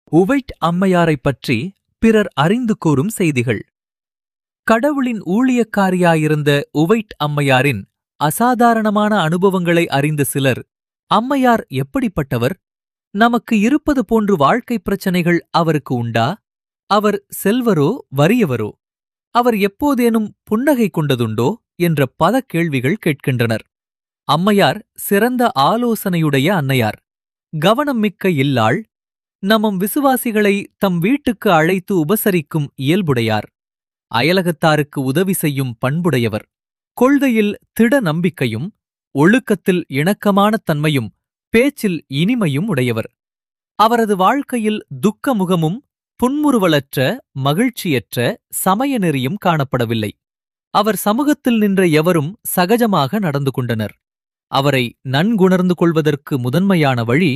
White அம்மையாரைப் பற்றி பிறர் அறிந்து கூறும் செய்திகள். கடவுளின் ஊழியக்காரியாயிருந்த உவைட் அம்மையாரின் அசாதாரணமான அனுபவங்களை அறிந்த சிலர், அம்மையார் எப்படிப்பட்டவர்? நமக்கு இருப்பது போன்று வாழ்க்கைப் பிரச்சனைகள் அவருக்கு உண்டா? அவர் செல்வரோ வறியவரோ? அவர் எப்போதேனும் புன்னகை கொண்டதுண்டோ என்ற பல கேள்விகள் கேட்கின்றனர். அம்மையார் சிறந்த ஆலோசனையுடைய அன்னையார், கவனம் மிக்க இல்லாள், நமம் விசுவாசிகளை தம் வீட்டுக்கு அழைத்து உபசரிக்கும் இயல்புடையார், அயலகத்தாருக்கு உதவி செய்யும் பண்புடையவர், கொள்கையில் திட நம்பிக்கையும் ஒழுக்கத்தில் இணக்கமான தன்மையும் பேச்சில் இனிமையும் உடையவர். அவரது வாழ்க்கையில் துக்க முகமும் புன்முறுவலற்ற மகிழ்ச்சியற்ற சமய நெறியும் காணப்படவில்லை. அவர் சமூகத்தில் நின்ற எவரும் சகஜமாக நடந்து கொண்டனர். அவரை நன்குணர்ந்து கொள்வதற்கு முதன்மையான வழி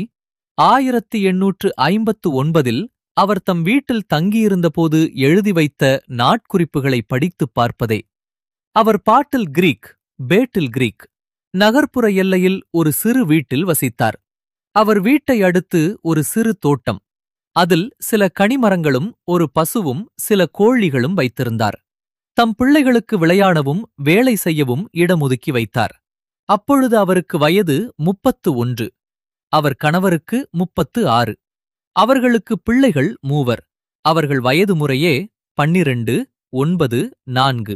1859 அவர் தம் வீட்டில் தங்கியிருந்தபோது எழுதி வைத்த நாட்குறிப்புகளை படித்துப் பார்ப்பதே. அவர் பாட்டில் கிரீக், பேட்டில் கிரீக், நகர்ப்புற எல்லையில் ஒரு சிறு வீட்டில் வசித்தார். அவர் வீட்டை அடுத்து ஒரு சிறு தோட்டம், அதில் சில கனிமரங்களும் ஒரு பசுவும் சில கோழிகளும் வைத்திருந்தார். தம் பிள்ளைகளுக்கு விளையாடவும் வேலை செய்யவும் இடமொதுக்கி வைத்தார். அப்பொழுது அவருக்கு வயது 31, அவர் கணவருக்கு 36. அவர்களுக்கு பிள்ளைகள் 3. அவர்கள் வயது முறையே 12, 9, 4.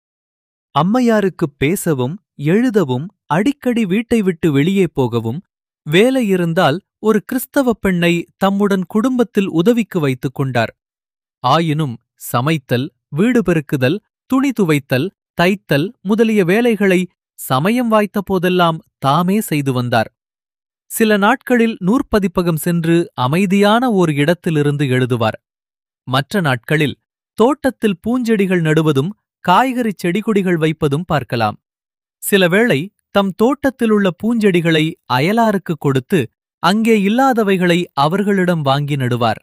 அம்மையாருக்குப் பேசவும் எழுதவும் அடிக்கடி வீட்டை விட்டு வெளியே போகவும், வேலை இருந்தால் ஒரு கிறிஸ்தவப் பெண்ணை தம்முடன் குடும்பத்தில் உதவிக்கு வைத்துக் கொண்டார். ஆயினும் சமைத்தல், வீடு பெருக்குதல், துணி துவைத்தல், தைத்தல் முதலிய வேலைகளை சமயம் வாய்த்த போதெல்லாம் தாமே செய்து வந்தார். சில நாட்களில் நூற்பதிப்பகம் சென்று அமைதியான ஓர் இடத்திலிருந்து எழுதுவார். மற்ற நாட்களில் தோட்டத்தில் பூஞ்செடிகள் நடுவதும் காய்கறிச் செடிகொடிகள் வைப்பதும் பார்க்கலாம். சிலவேளை தம் தோட்டத்திலுள்ள பூஞ்செடிகளை அயலாருக்கு கொடுத்து அங்கே இல்லாதவைகளை அவர்களிடம் வாங்கி நடுவார்.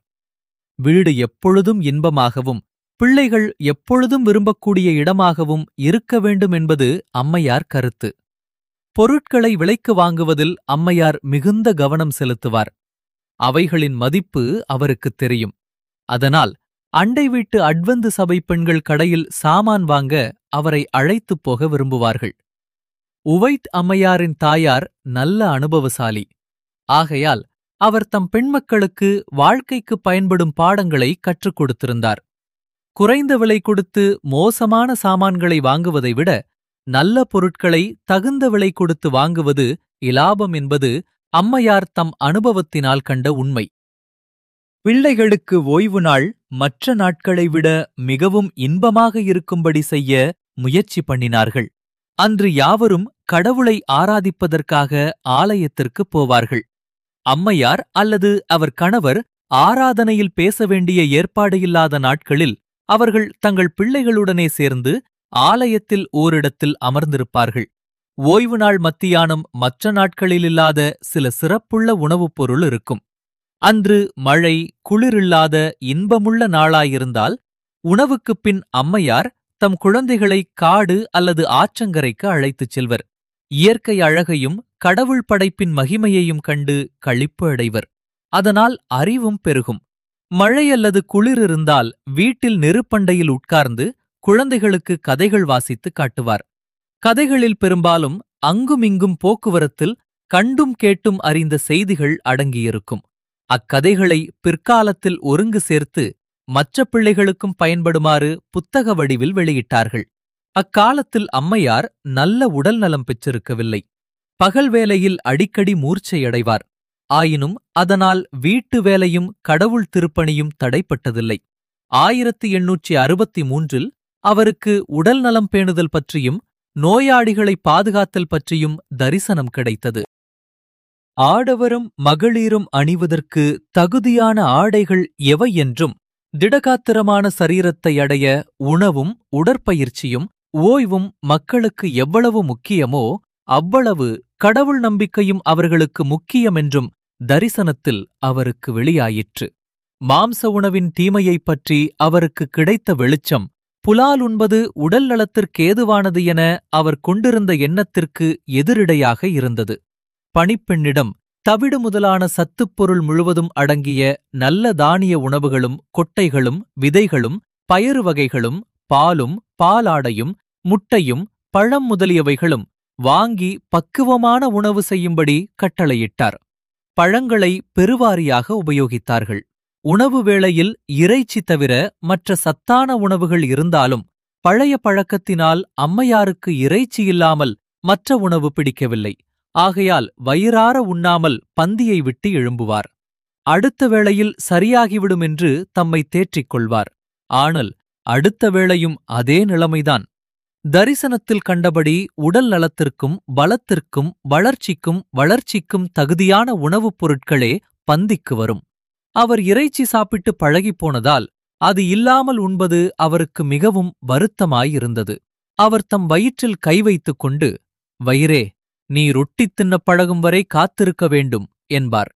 வீடு எப்பொழுதும் இன்பமாகவும் பிள்ளைகள் எப்பொழுதும் விரும்பக்கூடிய இடமாகவும் இருக்க வேண்டும் என்பது அம்மையார் கருத்து. பொருட்களை விலைக்கு வாங்குவதில் அம்மையார் மிகுந்த கவனம் செலுத்துவார். அவைகளின் மதிப்பு அவருக்குத் தெரியும். அதனால் அண்டை வீட்டு அட்வந்து சபை பெண்கள் கடையில் சாமான் வாங்க அவரை அழைத்துப் போக விரும்புவார்கள். உவைட் அம்மையாரின் தாயார் நல்ல அனுபவசாலி. ஆகையால் அவர் தம் பெண்மக்களுக்கு வாழ்க்கைக்கு பயன்படும் பாடங்களை கற்றுக் கொடுத்திருந்தார். குறைந்த விலை கொடுத்து மோசமான சாமான்களை வாங்குவதை விட நல்ல பொருட்களை தகுந்த விலை கொடுத்து வாங்குவது இலாபம் என்பது அம்மையார் தம் அனுபவத்தினால் கண்ட உண்மை. பிள்ளைகளுக்கு ஓய்வு நாள் மற்ற நாட்களை விட மிகவும் இன்பமாக இருக்கும்படி செய்ய முயற்சி பண்ணினார்கள். அன்று யாவரும் கடவுளை ஆராதிப்பதற்காக ஆலயத்திற்குப் போவார்கள். அம்மையார் அல்லது அவர் கணவர் ஆராதனையில் பேச வேண்டிய ஏற்பாடு இல்லாத நாட்களில் அவர்கள் தங்கள் பிள்ளைகளுடனே சேர்ந்து ஆலயத்தில் ஓரிடத்தில் அமர்ந்திருப்பார்கள். ஓய்வு நாள் மத்தியானம் மற்ற நாட்களிலில்லாத சில சிறப்புள்ள உணவுப் பொருள் இருக்கும். அன்று மழை குளிரில்லாத இன்பமுள்ள நாளாயிருந்தால் உணவுக்குப் பின் அம்மையார் தம் குழந்தைகளை காடு அல்லது ஆற்றங்கரைக்கு அழைத்துச் செல்வர். இயற்கை அழகையும் கடவுள் படைப்பின் மகிமையையும் கண்டு களிப்பு அடைவர். அதனால் அறிவும் பெருகும். மழை அல்லது குளிர் இருந்தால் வீட்டில் நெருப்பண்டையில் உட்கார்ந்து குழந்தைகளுக்கு கதைகள் வாசித்து காட்டுவார். கதைகளில் பெரும்பாலும் அங்குமிங்கும் போக்குவரத்தில் கண்டும் கேட்டும் அறிந்த செய்திகள் அடங்கியிருக்கும். அக்கதைகளை பிற்காலத்தில் ஒருங்கு சேர்த்து மற்ற பிள்ளைகளுக்கும் பயன்படுமாறு புத்தக வடிவில் வெளியிட்டார்கள். அக்காலத்தில் அம்மையார் நல்ல உடல் நலம் பெற்றிருக்கவில்லை. பகல் வேளையில் அடிக்கடி மூர்ச்சையடைவார். ஆயினும் அதனால் வீட்டு வேலையும் கடவுள் திருப்பணியும் தடைப்பட்டதில்லை. 1863 அவருக்கு உடல் நலம் பேணுதல் பற்றியும் நோயாளிகளை பாதுகாத்தல் பற்றியும் தரிசனம் கிடைத்தது. ஆடவரும் மகளிரும் அணிவதற்கு தகுதியான ஆடைகள் எவை என்றும், திடகாத்திரமான சரீரத்தை அடைய உணவும் உடற்பயிற்சியும் ஓய்வும் மக்களுக்கு எவ்வளவு முக்கியமோ அவ்வளவு கடவுள் நம்பிக்கையும் அவர்களுக்கு முக்கியமென்றும் தரிசனத்தில் அவருக்கு வெளியாயிற்று. மாம்ச உணவின் தீமையைப் பற்றி அவருக்கு கிடைத்த வெளிச்சம், புலால் உண்பது உடல் நலத்திற்கேதுவானது என அவர் கொண்டிருந்த எண்ணத்திற்கு எதிரிடையாக இருந்தது. பணிப்பெண்ணிடம் தவிடு முதலான சத்துப்பொருள் முழுவதும் அடங்கிய நல்ல தானிய உணவுகளும் கொட்டைகளும் விதைகளும் பயறு வகைகளும் பாலும் பாலாடையும் முட்டையும் பழம் முதலியவைகளும் வாங்கி பக்குவமான உணவு செய்யும்படி கட்டளையிட்டார். பழங்களை பெருவாரியாக உபயோகித்தார்கள். உணவு வேளையில் இறைச்சி தவிர மற்ற சத்தான உணவுகள் இருந்தாலும் பழைய பழக்கத்தினால் அம்மையாருக்கு இறைச்சி இல்லாமல் மற்ற உணவு பிடிக்கவில்லை. ஆகையால் வயிறார உண்ணாமல் பந்தியை விட்டு எழும்புவார். அடுத்த வேளையில் சரியாகிவிடும் என்று தம்மை தேற்றிக் கொள்வார். ஆனால் அடுத்த வேளையும் அதே நிலைமைதான். தரிசனத்தில் கண்டபடி உடல் நலத்திற்கும் பலத்திற்கும் வளர்ச்சிக்கும் தகுதியான உணவுப் பொருட்களே பந்திக்கு வரும். அவர் இறைச்சி சாப்பிட்டு பழகிப்போனதால் அது இல்லாமல் உண்பது அவருக்கு மிகவும் வருத்தமாயிருந்தது. அவர் தம் வயிற்றில் கை வைத்துக் கொண்டு, "வயிறே, நீ ரொட்டி தின்னப் பழகும் வரை காத்திருக்க வேண்டும்" என்பார்.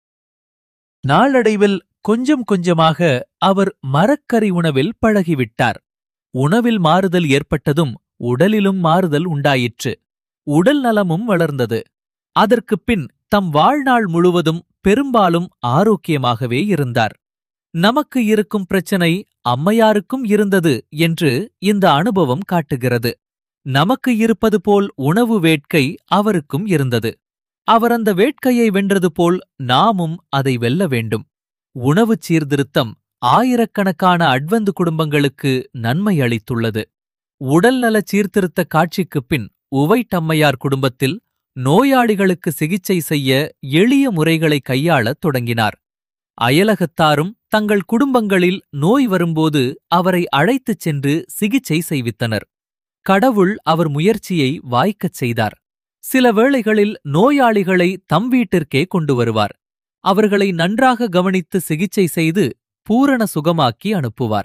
நாளடைவில் கொஞ்சம் கொஞ்சமாக அவர் மரக்கறி உணவில் பழகிவிட்டார். உணவில் மாறுதல் ஏற்பட்டதும் உடலிலும் மாறுதல் உண்டாயிற்று. உடல் நலமும் வளர்ந்தது. அதற்குப் பின் தம் வாழ்நாள் முழுவதும் பெரும்பாலும் ஆரோக்கியமாகவே இருந்தார். நமக்கு இருக்கும் பிரச்சனை அம்மையாருக்கும் இருந்தது என்று இந்த அனுபவம் காட்டுகிறது. நமக்கு இருப்பது போல் உணவு வேட்கை அவருக்கும் இருந்தது. அவர் அந்த வேட்கையை வென்றது போல் நாமும் அதை வெல்ல வேண்டும். உணவுச் சீர்திருத்தம் ஆயிரக்கணக்கான அட்வந்து குடும்பங்களுக்கு நன்மை அளித்துள்ளது. உடல்நல சீர்திருத்த காட்சிக்குப் பின் உவைட் அம்மையார் குடும்பத்தில் நோயாளிகளுக்கு சிகிச்சை செய்ய எளிய முறைகளை கையாளத் தொடங்கினார். அயலகத்தாரும் தங்கள் குடும்பங்களில் நோய் வரும்போது அவரை அழைத்துச் சென்று சிகிச்சை செய்வித்தனர். கடவுள் அவர் முயற்சியை வாய்க்கச் செய்தார். சில வேளைகளில் நோயாளிகளை தம் வீட்டிற்கே கொண்டு வருவார். அவர்களை நன்றாக கவனித்து சிகிச்சை செய்து பூரண சுகமாக்கி அனுப்புவார்.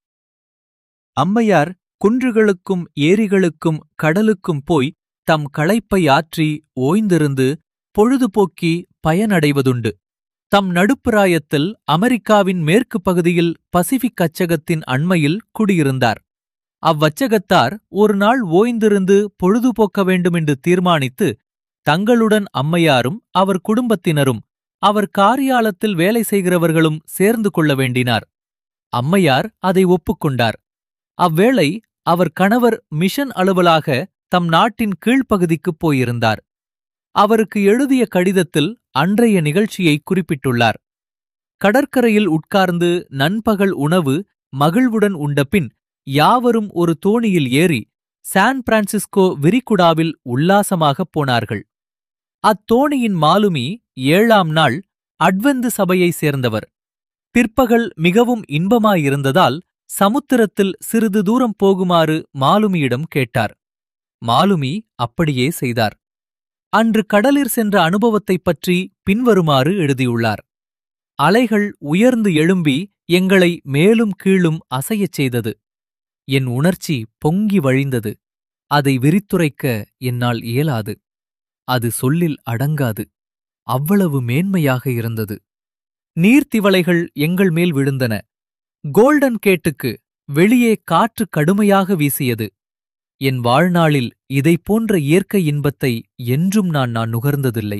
அம்மையார் குன்றுகளுக்கும் ஏரிகளுக்கும் கடலுக்கும் போய் தம் களைப்பை ஆற்றி ஓய்ந்திருந்து பொழுதுபோக்கி பயனடைவதுண்டு. தம் நடுப்பிராயத்தில் அமெரிக்காவின் மேற்கு பகுதியில் பசிபிக் அச்சகத்தின் அண்மையில் குடியிருந்தார். அவ்வச்சகத்தார் ஒரு நாள் ஓய்ந்திருந்து பொழுதுபோக்க வேண்டுமென்று தீர்மானித்து தங்களுடன் அம்மையாரும் அவர் குடும்பத்தினரும் அவர் காரியாலத்தில் வேலை செய்கிறவர்களும் சேர்ந்து கொள்ள வேண்டினார். அம்மையார் அதை ஒப்புக்கொண்டார். அவ்வேளை அவர் கணவர் மிஷன் அலுவலாக தம் நாட்டின் கீழ்ப்பகுதிக்குப் போயிருந்தார். அவருக்கு எழுதிய கடிதத்தில் அன்றைய நிகழ்ச்சியை குறிப்பிட்டுள்ளார். கடற்கரையில் உட்கார்ந்து நண்பகல் உணவு மகிழ்வுடன் உண்டபின் யாவரும் ஒரு தோணியில் ஏறி சான் பிரான்சிஸ்கோ விரிகுடாவில் உல்லாசமாகப் போனார்கள். அத்தோணியின் மாலுமி 7ஆம் நாள் அட்வெந்து சபையைச் சேர்ந்தவர். பிற்பகல் மிகவும் இன்பமாயிருந்ததால் சமுத்திரத்தில் சிறிது தூரம் போகுமாறு மாலுமியிடம் கேட்டார். மாலுமி அப்படியே செய்தார். அன்று கடலிற் சென்ற அனுபவத்தைப் பற்றி பின்வருமாறு எழுதியுள்ளார். அலைகள் உயர்ந்து எழும்பி எங்களை மேலும் கீழும் அசையச் செய்தது. என் உணர்ச்சி பொங்கி வழிந்தது. அதை விரித்துரைக்க என்னால் இயலாது. அது சொல்லில் அடங்காது. அவ்வளவு மேன்மையாக இருந்தது. நீர்த்திவளைகள் எங்கள் மேல் விழுந்தன. கோல்டன் கேட்டுக்கு வெளியே காற்று கடுமையாக வீசியது. என் வாழ்நாளில் இதைப்போன்ற இயற்கை இன்பத்தை என்றும் நான் நுகர்ந்ததில்லை.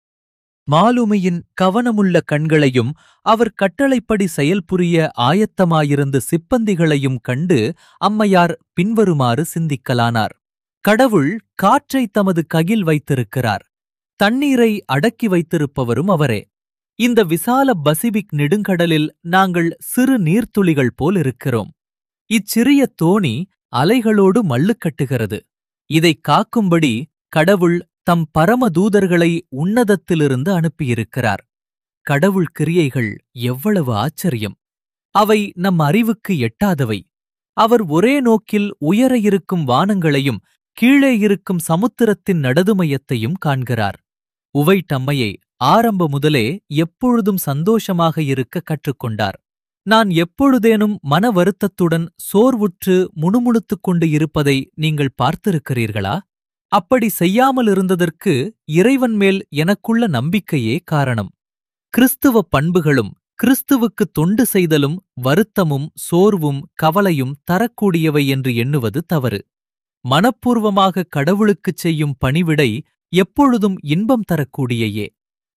மாலுமியின் கவனமுள்ள கண்களையும் அவர் கட்டளைப்படி செயல்புரிய ஆயத்தமாயிருந்த சிப்பந்திகளையும் கண்டு அம்மையார் பின்வருமாறு சிந்திக்கலானார். கடவுள் காற்றை தமது கையில் வைத்திருக்கிறார். தண்ணீரை அடக்கி வைத்திருப்பவரும் அவரே. இந்த விசால பசிபிக் நெடுங்கடலில் நாங்கள் சிறு நீர்த்துளிகள் போல் இருக்கிறோம். இச்சிறிய தோணி அலைகளோடு மல்லுக்கட்டுகிறது. இதைக் காக்கும்படி கடவுள் தம் பரமதூதர்களை உன்னதத்திலிருந்து அனுப்பியிருக்கிறார். கடவுள் கிரியைகள் எவ்வளவு ஆச்சரியம்! அவை நம் அறிவுக்கு எட்டாதவை. அவர் ஒரே நோக்கில் உயர இருக்கும் வானங்களையும் கீழே இருக்கும் சமுத்திரத்தின் நடுதுமையத்தையும் காண்கிறார். உவைட் அம்மையை ஆரம்ப முதலே எப்பொழுதும் சந்தோஷமாக இருக்க கற்றுக்கொண்டார். நான் எப்பொழுதேனும் மன வருத்தத்துடன் சோர்வுற்று முணுமுணுத்துக் கொண்டு இருப்பதை நீங்கள் பார்த்திருக்கிறீர்களா? அப்படி செய்யாமலிருந்ததற்கு இறைவன் மேல் எனக்குள்ள நம்பிக்கையே காரணம். கிறிஸ்துவ பண்புகளும் கிறிஸ்துவுக்கு தொண்டு செய்தலும் வருத்தமும் சோர்வும் கவலையும் தரக்கூடியவை என்று எண்ணுவது தவறு. மனப்பூர்வமாக கடவுளுக்குச் செய்யும் பணிவிடை எப்பொழுதும் இன்பம் தரக்கூடியயே.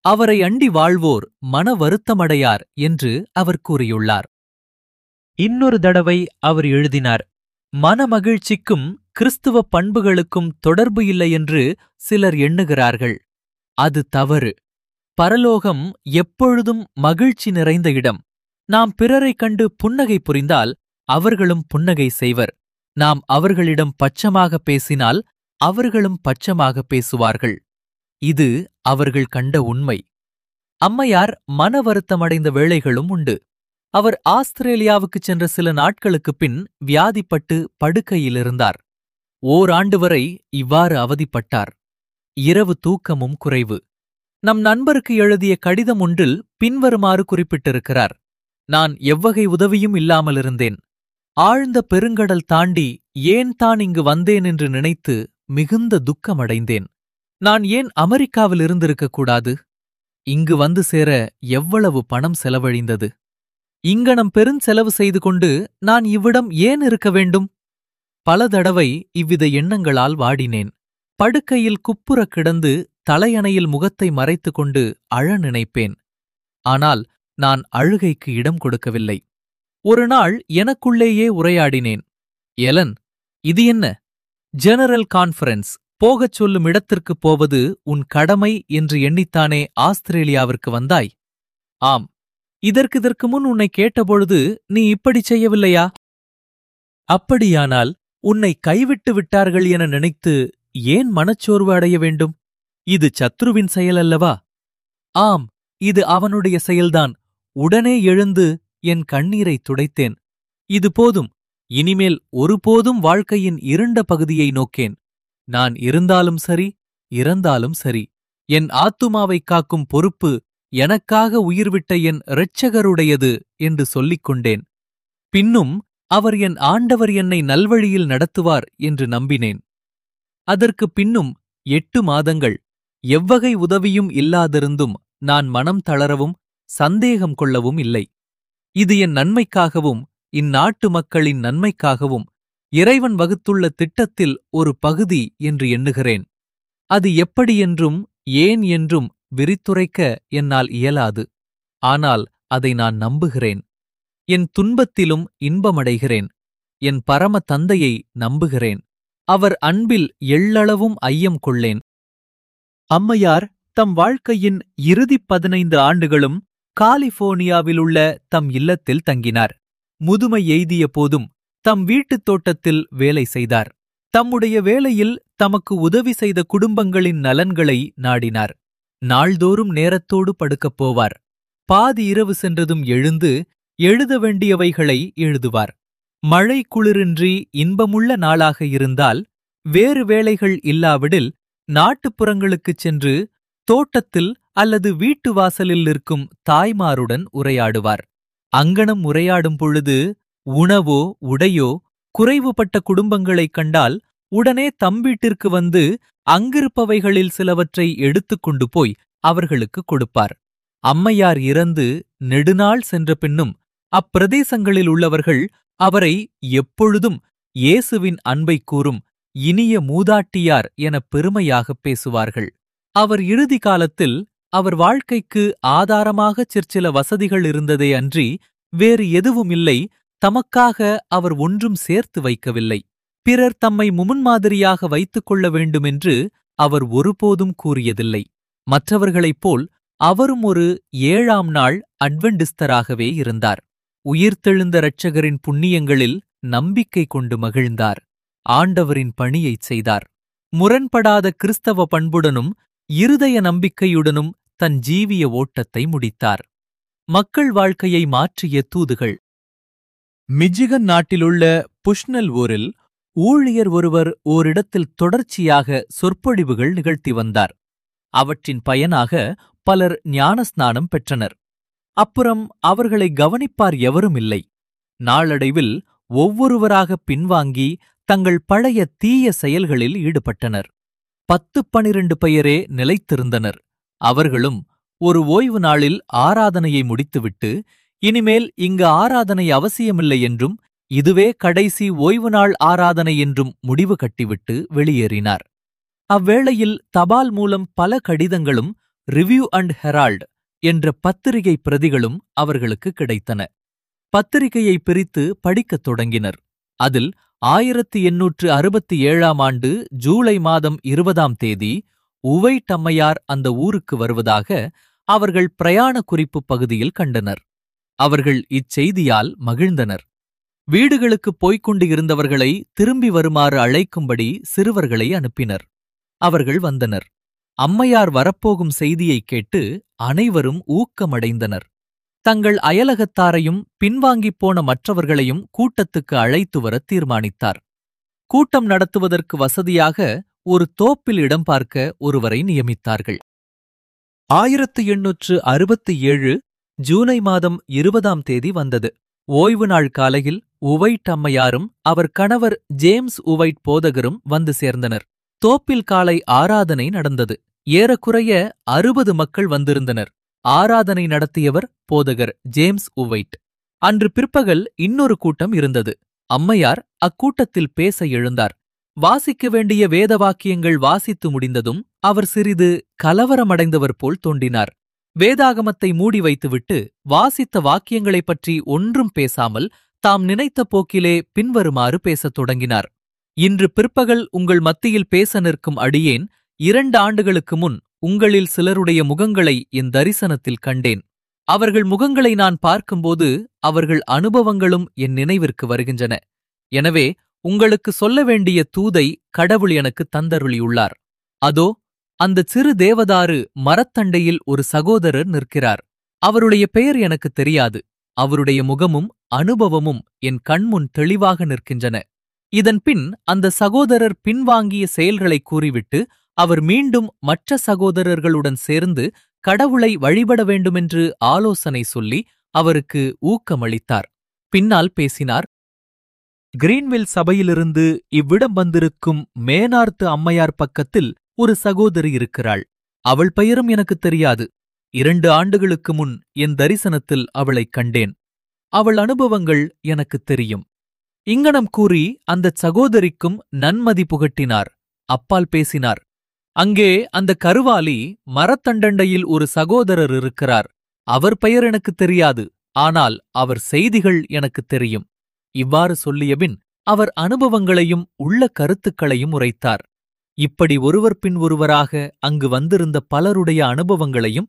அவரை அண்டி வாழ்வோர் மன வருத்தமடையார் என்று அவர் கூறியுள்ளார். இன்னொரு தடவை அவர் எழுதினார், மனமகிழ்ச்சிக்கும் கிறிஸ்துவ பண்புகளுக்கும் தொடர்பு இல்லை என்று சிலர் எண்ணுகிறார்கள். அது தவறு. பரலோகம் எப்பொழுதும் மகிழ்ச்சி நிறைந்த இடம். நாம் பிறரைக் கண்டு புன்னகை புரிந்தால் அவர்களும் புன்னகை செய்வர். நாம் அவர்களிடம் பட்சமாக பேசினால் அவர்களும் பட்சமாக பேசுவார்கள். இது அவர்கள் கண்ட உண்மை. அம்மையார் மன வருத்தமடைந்த வேளைகளும் உண்டு. அவர் ஆஸ்திரேலியாவுக்குச் சென்ற சில நாட்களுக்குப் பின் வியாதிப்பட்டு படுக்கையிலிருந்தார். ஓராண்டு வரை இவ்வாறு அவதிப்பட்டார். இரவு தூக்கமும் குறைவு. நம் நண்பருக்கு எழுதிய கடிதம் ஒன்றில் பின்வருமாறு குறிப்பிட்டிருக்கிறார். நான் எவ்வகை உதவியும் இல்லாமலிருந்தேன். ஆழ்ந்த பெருங்கடல் தாண்டி ஏன் தான் இங்கு வந்தேன் என்று நினைத்து மிகுந்த துக்கமடைந்தேன். நான் ஏன் அமெரிக்காவில் இருந்திருக்கக் கூடாது? இங்கு வந்து சேர எவ்வளவு பணம் செலவழிந்தது? இங்கனம் பெருஞ்செலவு செய்து கொண்டு நான் இவ்விடம் ஏன் இருக்க வேண்டும்? பல தடவை இவ்வித எண்ணங்களால் வாடினேன். படுக்கையில் குப்புறக் கிடந்து தலையணையில் முகத்தை மறைத்துக் கொண்டு அழ நினைப்பேன். ஆனால் நான் அழுகைக்கு இடம் கொடுக்கவில்லை. ஒரு நாள் எனக்குள்ளேயே உரையாடினேன். எலன், இது என்ன? ஜெனரல் கான்ஃபரன்ஸ் போகச் சொல்லும் இடத்திற்குப் போவது உன் கடமை என்று எண்ணித்தானே ஆஸ்திரேலியாவிற்கு வந்தாய்? ஆம். இதற்கு முன் உன்னை கேட்டபொழுது நீ இப்படிச் செய்யவில்லையா? அப்படியானால் உன்னை கைவிட்டு விட்டார்கள் என நினைத்து ஏன் மனச்சோர்வு அடைய வேண்டும்? இது சத்ருவின் செயல் அல்லவா? ஆம், இது அவனுடைய செயல்தான். உடனே எழுந்து என் கண்ணீரைத் துடைத்தேன். இது போதும். இனிமேல் ஒருபோதும் வாழ்க்கையின் இருண்ட பகுதியை நோக்கேன். நான் இருந்தாலும் சரி, இறந்தாலும் சரி, என் ஆத்துமாவைக் காக்கும் பொறுப்பு எனக்காக உயிர்விட்ட என் இரட்சகருடையது என்று சொல்லிக் கொண்டேன். பின்னும் அவர் என் ஆண்டவர் என்னை நல்வழியில் நடத்துவார் என்று நம்பினேன். அதற்குப் பின்னும் 8 மாதங்கள் எவ்வகை உதவியும் இல்லாதிருந்தும் நான் மனம் தளரவும் சந்தேகம் கொள்ளவும் இல்லை. இது என் நன்மைக்காகவும் இந்நாட்டு மக்களின் நன்மைக்காகவும் இறைவன் வகுத்துள்ள திட்டத்தில் ஒரு பகுதி என்று எண்ணுகிறேன். அது எப்படி என்றும் ஏன் என்றும் விரித்துரைக்க என்னால் இயலாது. ஆனால் அதை நான் நம்புகிறேன். என் துன்பத்திலும் இன்பமடைகிறேன். என் பரம தந்தையை நம்புகிறேன். அவர் அன்பில் எள்ளளவும் ஐயம் கொள்ளேன். அம்மையார் தம் வாழ்க்கையின் இறுதி 15 ஆண்டுகளும் காலிபோர்னியாவிலுள்ள தம் இல்லத்தில் தங்கினார். முதுமை எய்திய போதும் தம் வீட்டுத் தோட்டத்தில் வேலை செய்தார். தம்முடைய வேலையில் தமக்கு உதவி செய்த குடும்பங்களின் நலன்களை நாடினார். நாள்தோறும் நேரத்தோடு படுக்கப் போவார். பாதி இரவு சென்றதும் எழுந்து எழுத வேண்டியவைகளை எழுதுவார். மழை குளிரின்றி இன்பமுள்ள நாளாக இருந்தால், வேறு வேலைகள் இல்லாவிடில் நாட்டுப்புறங்களுக்குச் சென்று தோட்டத்தில் அல்லது வீட்டு வாசலில் நிற்கும் தாய்மாருடன் உரையாடுவார். அங்கனம் உரையாடும் பொழுது உணவோ உடையோ குறைவுபட்ட குடும்பங்களைக் கண்டால் உடனே தம்பீட்டிற்கு வந்து அங்கிருப்பவைகளில் சிலவற்றை எடுத்துக்கொண்டு போய் அவர்களுக்குக் கொடுப்பார். அம்மையார் இறந்து நெடுநாள் சென்ற பின்னும் அப்பிரதேசங்களில் உள்ளவர்கள் அவரை எப்பொழுதும் இயேசுவின் அன்பைக் கூறும் இனிய மூதாட்டியார் எனப் பெருமையாகப் பேசுவார்கள். அவர் இறுதி காலத்தில் அவர் வாழ்க்கைக்கு ஆதாரமாகச் சிற்சில வசதிகள் இருந்ததே அன்றி வேறு எதுவுமில்லை. தமக்காக அவர் ஒன்றும் சேர்த்து வைக்கவில்லை. பிறர் தம்மை முன்மாதிரியாக வைத்துக் கொள்ள வேண்டுமென்று அவர் ஒருபோதும் கூறியதில்லை. மற்றவர்களைப் போல் அவரும் ஒரு 7ஆம் நாள் அட்வென்டிஸ்தராகவே இருந்தார். உயிர்த்தெழுந்த இரட்சகரின் புண்ணியங்களில் நம்பிக்கை கொண்டு மகிழ்ந்தார். ஆண்டவரின் பணியைச் செய்தார். முரண்படாத கிறிஸ்தவ பண்புடனும் இருதய நம்பிக்கையுடனும் தன் ஜீவிய ஓட்டத்தை முடித்தார். மக்கள் வாழ்க்கையை மாற்றிய தூதுகள். மிச்சிகன் நாட்டிலுள்ள புஷ்னல் ஊரில் ஊழியர் ஒருவர் ஓரிடத்தில் தொடர்ச்சியாக சொற்பொழிவுகள் நிகழ்த்தி வந்தார். அவற்றின் பயனாக பலர் ஞானஸ்நானம் பெற்றனர். அப்புறம் அவர்களை கவனிப்பார் எவரும் இல்லை. நாளடைவில் ஒவ்வொருவராக பின்வாங்கி தங்கள் பழைய தீய செயல்களில் ஈடுபட்டனர். 10-12 பெயரே நிலைத்திருந்தனர். அவர்களும் ஒரு ஓய்வு நாளில் ஆராதனையை முடித்துவிட்டு, இனிமேல் இங்கு ஆராதனை அவசியமில்லை என்றும் இதுவே கடைசி ஓய்வு நாள் ஆராதனை என்றும் முடிவு கட்டிவிட்டு வெளியேறினார். அவ்வேளையில் தபால் மூலம் பல கடிதங்களும் ரிவ்யூ அண்ட் ஹெரால்ட் என்ற பத்திரிகை பிரதிகளும் அவர்களுக்கு கிடைத்தன. பத்திரிகையை பிரித்து படிக்கத் தொடங்கினர். அதில் 1867ஆம் ஆண்டு ஜூலை மாதம் 20ஆம் தேதி உவைட் அம்மையார் அந்த ஊருக்கு வருவதாக அவர்கள் பிரயாண குறிப்பு பகுதியில் கண்டனர். அவர்கள் இச்செய்தியால் மகிழ்ந்தனர். வீடுகளுக்குப் போய்க் கொண்டு இருந்தவர்களை திரும்பி வருமாறு அழைக்கும்படி சிறுவர்களை அனுப்பினர். அவர்கள் வந்தனர். அம்மையார் வரப்போகும் செய்தியைக் கேட்டு அனைவரும் ஊக்கமடைந்தனர். தங்கள் அயலகத்தாரையும் பின்வாங்கிப் போன மற்றவர்களையும் கூட்டத்துக்கு அழைத்து வர தீர்மானித்தார். கூட்டம் நடத்துவதற்கு வசதியாக ஒரு தோப்பில் இடம் பார்க்க ஒருவரை நியமித்தார்கள். 1867 ஜூலை மாதம் 20ஆம் தேதி வந்தது. ஓய்வு நாள் காலையில் உவைட் அம்மையாரும் அவர் கணவர் ஜேம்ஸ் உவைட் போதகரும் வந்து சேர்ந்தனர். தோப்பில் காலை ஆராதனை நடந்தது. ஏறக்குறைய 60 மக்கள் வந்திருந்தனர். ஆராதனை நடத்தியவர் போதகர் ஜேம்ஸ் உவைட். அன்று பிற்பகல் இன்னொரு கூட்டம் இருந்தது. அம்மையார் அக்கூட்டத்தில் பேச எழுந்தார். வாசிக்க வேண்டிய வேத வாக்கியங்கள் வாசித்து முடிந்ததும் அவர் சிறிது கலவரமடைந்தவர் போல் தோன்றினார். வேதாகமத்தை மூடி வைத்துவிட்டு வாசித்த வாக்கியங்களைப் பற்றி ஒன்றும் பேசாமல் தாம் நினைத்த போக்கிலே பின்வருமாறு பேசத் தொடங்கினார். இன்று பிற்பகல் உங்கள் மத்தியில் பேச நிற்கும் அடியேன் 2 ஆண்டுகளுக்கு முன் உங்களில் சிலருடைய முகங்களை என் தரிசனத்தில் கண்டேன். அவர்கள் முகங்களை நான் பார்க்கும்போது அவர்கள் அனுபவங்களும் என் நினைவிற்கு வருகின்றன. எனவே உங்களுக்கு சொல்ல வேண்டிய தூதை கடவுள் எனக்கு தந்தருளியுள்ளார். அதோ அந்த சிறு தேவதாரு மரத்தண்டையில் ஒரு சகோதரர் நிற்கிறார். அவருடைய பெயர் எனக்கு தெரியாது. அவருடைய முகமும் அனுபவமும் என் கண்முன் தெளிவாக நிற்கின்றன. இதன்பின் அந்த சகோதரர் பின்வாங்கிய செயல்களை கூறிவிட்டு அவர் மீண்டும் மற்ற சகோதரர்களுடன் சேர்ந்து கடவுளை வழிபட வேண்டுமென்று ஆலோசனை சொல்லி அவருக்கு ஊக்கமளித்தார். பின்னால் பேசினார். கிரீன்வில் சபையிலிருந்து இவ்விடம் வந்திருக்கும் மேனார்த்து அம்மையார் பக்கத்தில் ஒரு சகோதரி இருக்கிறாள். அவள் பெயரும் எனக்குத் தெரியாது. 2 ஆண்டுகளுக்கு முன் என் தரிசனத்தில் அவளைக் கண்டேன். அவள் அனுபவங்கள் எனக்குத் தெரியும். இங்கனம் கூறி அந்தச் சகோதரிக்கும் நன்மதி புகட்டினார். அப்பால் பேசினார். அங்கே அந்த கருவாலி மரத்தண்டண்டையில் ஒரு சகோதரர் இருக்கிறார். அவர் பெயர் எனக்குத் தெரியாது. ஆனால் அவர் செய்திகள் எனக்குத் தெரியும். இவ்வாறு சொல்லியபின் அவர் அனுபவங்களையும் உள்ள கருத்துக்களையும் உரைத்தார். இப்படி ஒருவர் பின் ஒருவராக அங்கு வந்திருந்த பலருடைய அனுபவங்களையும்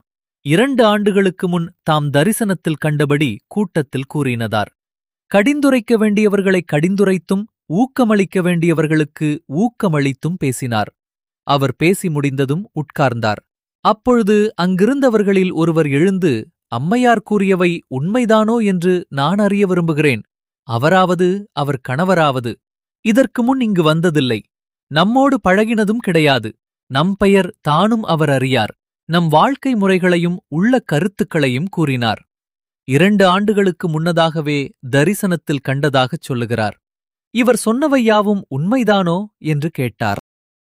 2 ஆண்டுகளுக்கு முன் தாம் தரிசனத்தில் கண்டபடி கூட்டத்தில் கூறினதார். கடிந்துரைக்க வேண்டியவர்களை கடிந்துரைத்தும் ஊக்கமளிக்க வேண்டியவர்களுக்கு ஊக்கமளித்தும் பேசினார். அவர் பேசி முடிந்ததும் உட்கார்ந்தார். அப்பொழுது அங்கிருந்தவர்களில் ஒருவர் எழுந்து, அம்மையார் கூறியவை உண்மைதானோ என்று நான் அறிய விரும்புகிறேன். அவராவது அவர் கணவராவது இதற்கு முன் இங்கு வந்ததில்லை. நம்மோடு பழகினதும் கிடையாது. நம் பெயர் தானும் அவர் அறியார். நம் வாழ்க்கை முறைகளையும் உள்ள கருத்துக்களையும் கூறினார். 2 ஆண்டுகளுக்கு முன்னதாகவே தரிசனத்தில் கண்டதாகச் சொல்லுகிறார். இவர் சொன்னவை யாவும் உண்மைதானோ என்று கேட்டார்.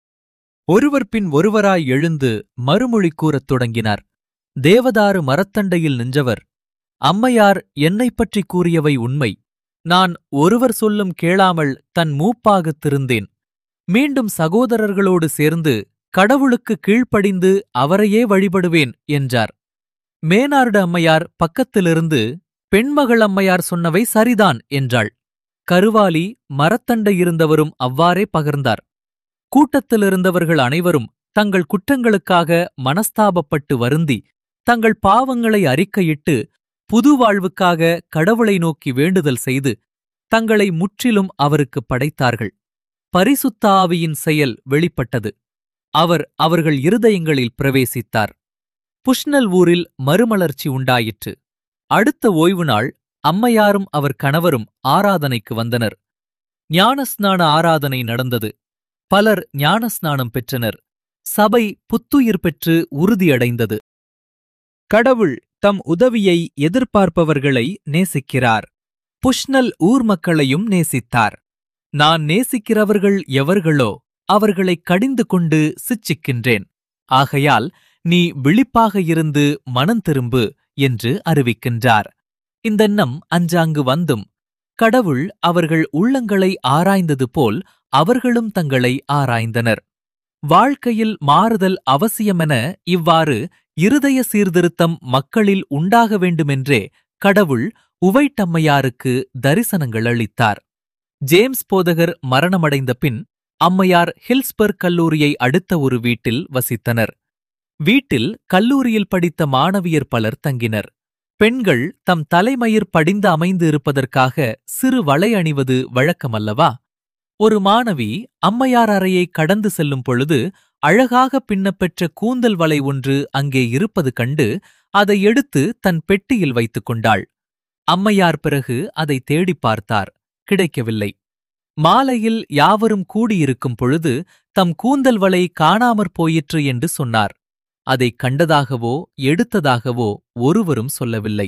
ஒருவர் பின் ஒருவராய் எழுந்து மறுமொழி கூறத் தொடங்கினார். தேவதாரு மரத்தண்டையில் நின்றவர், அம்மையார் என்னைப் பற்றி கூறியவை உண்மை. நான் ஒருவர் சொல்லும் கேளாமல் தன் மூப்பாகத்திருந்தேன். மீண்டும் சகோதரர்களோடு சேர்ந்து கடவுளுக்கு கீழ்ப்படிந்து அவரையே வழிபடுவேன் என்றார். மேனார்டு அம்மையார் பக்கத்திலிருந்து, பெண்மகள் அம்மையார் சொன்னவை சரிதான் என்றாள். கருவாலி மரத்தண்டையிருந்தவரும் அவ்வாறே பகர்ந்தார். கூட்டத்திலிருந்தவர்கள் அனைவரும் தங்கள் குற்றங்களுக்காக மனஸ்தாபப்பட்டு வருந்தி தங்கள் பாவங்களை அறிக்கையிட்டு புது வாழ்வுக்காக கடவுளை நோக்கி வேண்டுதல் செய்து தங்களை முற்றிலும் அவருக்கு படைத்தார்கள். பரிசுத்த ஆவியின் செயல் வெளிப்பட்டது. அவர் அவர்கள் இருதயங்களில் பிரவேசித்தார். புஷ்னல் ஊரில் மறுமலர்ச்சி உண்டாயிற்று. அடுத்த ஓய்வு நாள் அம்மையாரும் அவர் கணவரும் ஆராதனைக்கு வந்தனர். ஞானஸ்நான ஆராதனை நடந்தது. பலர் ஞானஸ்நானம் பெற்றனர். சபை புத்துயிர் பெற்று உறுதியடைந்தது. கடவுள் தம் உதவியை எதிர்பார்ப்பவர்களை நேசிக்கிறார். புஷ்னல் ஊர் மக்களையும் நேசித்தார். நான் நேசிக்கிறவர்கள் எவர்களோ அவர்களைக் கடிந்து கொண்டு சிட்சிக்கின்றேன். ஆகையால் நீ விழிப்பாக இருந்து மனந்திரும்பு என்று அறிவிக்கின்றார். இந்தெண்ணம் அஞ்சாங்கு வந்தும் கடவுள் அவர்கள் உள்ளங்களை ஆராய்ந்தது போல் அவர்களும் தங்களை ஆராய்ந்தனர். வாழ்க்கையில் மாறுதல் அவசியமென இவ்வாறு இருதய சீர்திருத்தம் மக்களில் உண்டாக வேண்டுமென்றே கடவுள் உவைட்டம்மையாருக்கு தரிசனங்கள் அளித்தார். ஜேம்ஸ் போதகர் மரணமடைந்த பின் அம்மையார் ஹில்ஸ்பர்க் கல்லூரியை அடுத்த ஒரு வீட்டில் வசித்தனர். வீட்டில் கல்லூரியில் படித்த மாணவியர் பலர் தங்கினர். பெண்கள் தம் தலைமயிர் படிந்து அமைந்து இருப்பதற்காக சிறு வளை அணிவது வழக்கமல்லவா? ஒரு மாணவி அம்மையார் அறையை கடந்து செல்லும் பொழுது அழகாக பின்னப்பெற்ற கூந்தல் வளை ஒன்று அங்கே இருப்பது கண்டு அதை எடுத்து தன் பெட்டியில் வைத்துக் கொண்டாள். அம்மையார் பிறகு அதை தேடிப் பார்த்தார். கிடைக்கவில்லை. மாலையில் யாவரும் கூடியிருக்கும் பொழுது தம் கூந்தல் வளை காணாமற் போயிற்று என்று சொன்னார். அதைக் கண்டதாகவோ எடுத்ததாகவோ ஒருவரும் சொல்லவில்லை.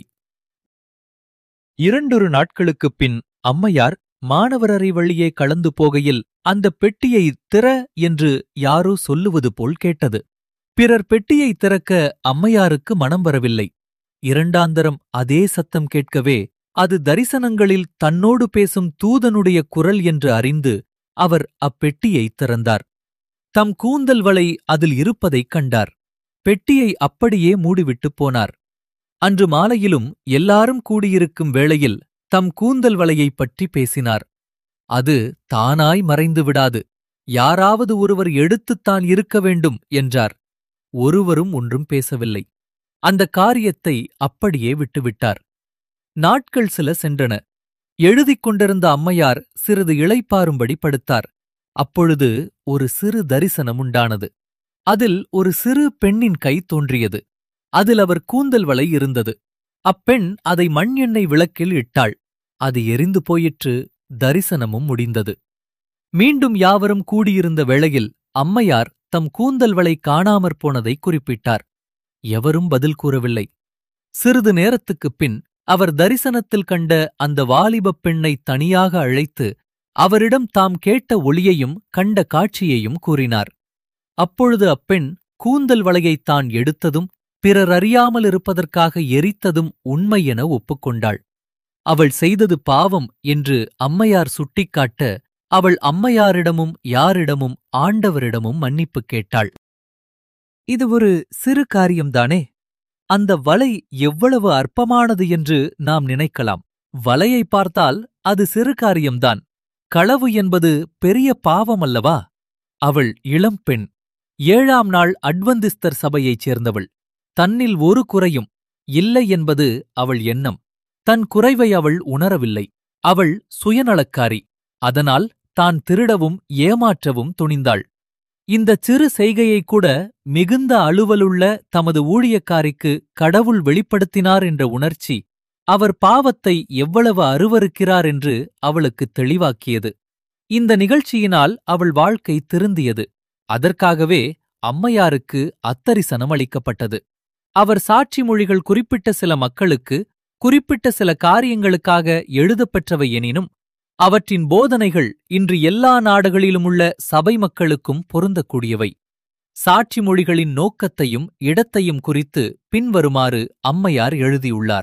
2 நாட்களுக்குப் பின் அம்மையார் மாணவரறை வழியே கடந்து போகையில் அந்த பெட்டியை திற என்று யாரோ சொல்லுவது போல் கேட்டது. பிறர் பெட்டியை திறக்க அம்மையாருக்கு மனம் வரவில்லை. 2ஆந்தரம் அதே சத்தம் கேட்கவே அது தரிசனங்களில் தன்னோடு பேசும் தூதனுடைய குரல் என்று அறிந்து அவர் அப்பெட்டியை திறந்தார். தம் கூந்தல் வளை அதில் இருப்பதைக் கண்டார். பெட்டியை அப்படியே மூடிவிட்டுப் போனார். அன்று மாலையிலும் எல்லாரும் கூடியிருக்கும் வேளையில் தம் கூந்தல் வளையைப் பற்றி பேசினார். அது தானாய் மறைந்து விடாது, யாராவது ஒருவர் எடுத்துத்தான் இருக்க வேண்டும் என்றார். ஒருவரும் ஒன்றும் பேசவில்லை. அந்த காரியத்தை அப்படியே விட்டுவிட்டார். நாட்கள் சில சென்றன. எழுதிக் கொண்டிருந்த அம்மையார் சிறிது இளைப்பாறும்படி படுத்தார். அப்பொழுது ஒரு சிறு தரிசனம் உண்டானது. அதில் ஒரு சிறு பெண்ணின் கை தோன்றியது. அதில் அவர் கூந்தல் வளை இருந்தது. அப்பெண் அதை மண் எண்ணெய் விளக்கில் இட்டாள். அது எரிந்து போயிற்று. தரிசனமும் முடிந்தது. மீண்டும் யாவரும் கூடியிருந்த வேளையில் அம்மையார் தம் கூந்தல் வளை காணாமற் போனதை குறிப்பிட்டார். எவரும் பதில் கூறவில்லை. சிறிது நேரத்துக்குப் பின் அவர் தரிசனத்தில் கண்ட அந்த வாலிபப் பெண்ணை தனியாக அழைத்து அவரிடம் தாம் கேட்ட ஒளியையும் கண்ட காட்சியையும் கூறினார். அப்பொழுது அப்பெண் கூந்தல் வளையைத் தான் எடுத்ததும் பிறர் அறியாமல் இருப்பதற்காக எரித்ததும் உண்மை என ஒப்புக்கொண்டாள். அவள் செய்தது பாவம் என்று அம்மையார் சுட்டிக்காட்ட அவள் அம்மையாரிடமும் யாரிடமும் ஆண்டவரிடமும் மன்னிப்பு கேட்டாள். இது ஒரு சிறு காரியம்தானே? அந்த வலை எவ்வளவு அற்பமானது என்று நாம் நினைக்கலாம். வலையை பார்த்தால் அது சிறு காரியம்தான். களவு என்பது பெரிய பாவம் அல்லவா? அவள் இளம்பெண். 7ஆம் நாள் அட்வந்திஸ்தர் சபையைச் சேர்ந்தவள். தன்னில் ஒரு குறையும் இல்லை என்பது அவள் எண்ணம். தன் குறைவை அவள் உணரவில்லை. அவள் சுயநலக்காரி. அதனால் தான் திருடவும் ஏமாற்றவும் துணிந்தாள். இந்தச் சிறு செய்கையைக் கூட மிகுந்த அலுவலுள்ள தமது ஊழியக்காரிக்கு கடவுள் வெளிப்படுத்தினார் என்ற உணர்ச்சி அவர் பாவத்தை எவ்வளவு அருவருக்கிறார் என்று அவளுக்குத் தெளிவாக்கியது. இந்த நிகழ்ச்சியினால் அவள் வாழ்க்கை திருந்தியது. அதற்காகவே அம்மையாருக்கு அத்தரிசனம் அளிக்கப்பட்டது. அவர் சாட்சி மொழிகள் குறிப்பிட்ட சில மக்களுக்கு குறிப்பிட்ட சில காரியங்களுக்காக எழுதப்பெற்றவை எனினும் அவற்றின் போதனைகள் இன்று எல்லா நாடுகளிலுமுள்ள சபை மக்களுக்கும் பொருந்தக்கூடியவை. சாட்சி மொழிகளின் நோக்கத்தையும் இடத்தையும் குறித்து பின்வருமாறு அம்மையார் எழுதியுள்ளார்.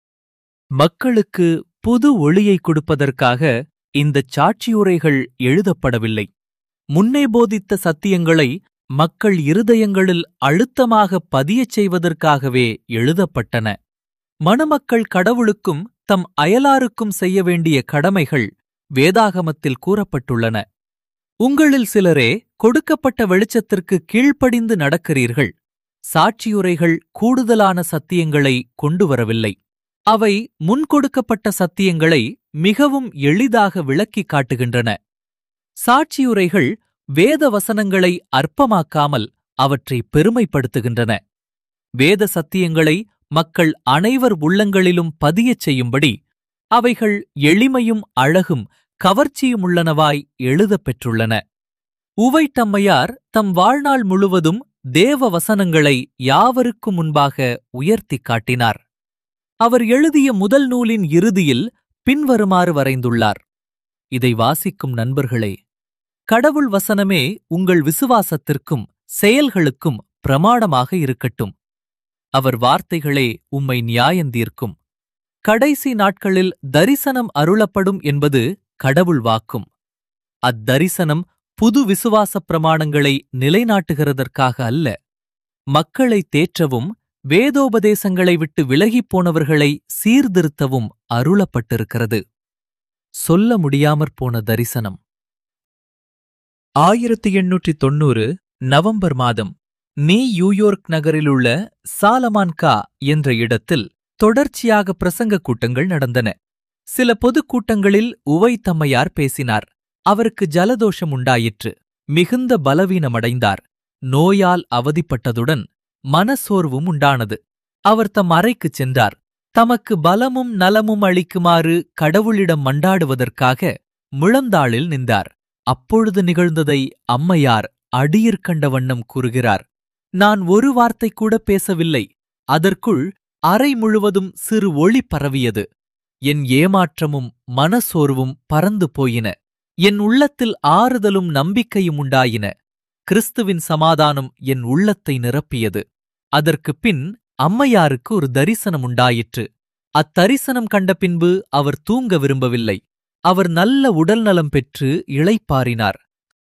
மக்களுக்கு புது ஒளியை கொடுப்பதற்காக இந்தச் சாட்சியுரைகள் எழுதப்படவில்லை. முன்னே போதித்த சத்தியங்களை மக்கள் இருதயங்களில் அழுத்தமாக பதியச் செய்வதற்காகவே எழுதப்பட்டன. மணமக்கள் கடவுளுக்கும் தம் அயலாருக்கும் செய்ய வேண்டிய கடமைகள் வேதாகமத்தில் கூறப்பட்டுள்ளன. உங்களில் சிலரே கொடுக்கப்பட்ட வெளிச்சத்திற்கு கீழ்ப்படிந்து நடக்கிறீர்கள். சாட்சியுரைகள் கூடுதலான சத்தியங்களை கொண்டுவரவில்லை. அவை முன்கொடுக்கப்பட்ட சத்தியங்களை மிகவும் எளிதாக விளக்கிக் காட்டுகின்றன. சாட்சியுரைகள் வேத வசனங்களை அற்பமாக்காமல் அவற்றை பெருமைப்படுத்துகின்றன. வேத சத்தியங்களை மக்கள் அனைவர் உள்ளங்களிலும் பதியச் செய்யும்படி அவைகள் எளிமையும் அழகும் கவர்ச்சியுமுள்ளனவாய் எழுதப்பெற்றுள்ளன. உவைட்டம்மையார் தம் வாழ்நாள் முழுவதும் தேவ வசனங்களை யாவருக்கும் முன்பாக உயர்த்திக் காட்டினார். அவர் எழுதிய முதல் நூலின் இறுதியில் பின்வருமாறு வரைந்துள்ளார். இதை வாசிக்கும் நண்பர்களே, கடவுள் வசனமே உங்கள் விசுவாசத்திற்கும் செயல்களுக்கும் பிரமாணமாக இருக்கட்டும். அவர் வார்த்தைகளே உம்மை நியாயந்தீர்க்கும். கடைசி நாட்களில் தரிசனம் அருளப்படும் என்பது கடவுள் வாக்கும். அத்தரிசனம் புது விசுவாசப் பிரமாணங்களை நிலைநாட்டுகிறதற்காக அல்ல, மக்களை தேற்றவும் வேதோபதேசங்களை விட்டு விலகிப் போனவர்களை சீர்திருத்தவும் அருளப்பட்டிருக்கிறது. சொல்ல முடியாமற் போன தரிசனம். 1890 நவம்பர் மாதம் நியூயார்க் நகரிலுள்ள சாலமான்கா என்ற இடத்தில் தொடர்ச்சியாக பிரசங்க கூட்டங்கள் நடந்தன. சில பொதுக்கூட்டங்களில் உவைத்தம்மையார் பேசினார். அவருக்கு ஜலதோஷம் உண்டாயிற்று. மிகுந்த பலவீனமடைந்தார். நோயால் அவதிப்பட்டதுடன் மனசோர்வும் உண்டானது. அவர் தம் அறைக்குச் சென்றார். தமக்கு பலமும் நலமும் அளிக்குமாறு கடவுளிடம் மண்டாடுவதற்காக முழந்தாளில் நின்றார். அப்பொழுது நிகழ்ந்ததை அம்மையார் அடியிற்கண்ட வண்ணம் கூறுகிறார். நான் ஒரு வார்த்தை கூட பேசவில்லை. அதற்குள் அறை முழுவதும் சிறு ஒளி பரவியது. என் ஏமாற்றமும் மனசோர்வும் பறந்து போயின. என் உள்ளத்தில் ஆறுதலும் நம்பிக்கையும் உண்டாயின. கிறிஸ்துவின் சமாதானம் என் உள்ளத்தை நிரப்பியது. அதற்குப் பின் அம்மையாருக்கு ஒரு தரிசனம் உண்டாயிற்று. அத்தரிசனம் கண்ட பின்பு அவர் தூங்க விரும்பவில்லை. அவர் நல்ல உடல்நலம் பெற்று இளைப்பாறினார்.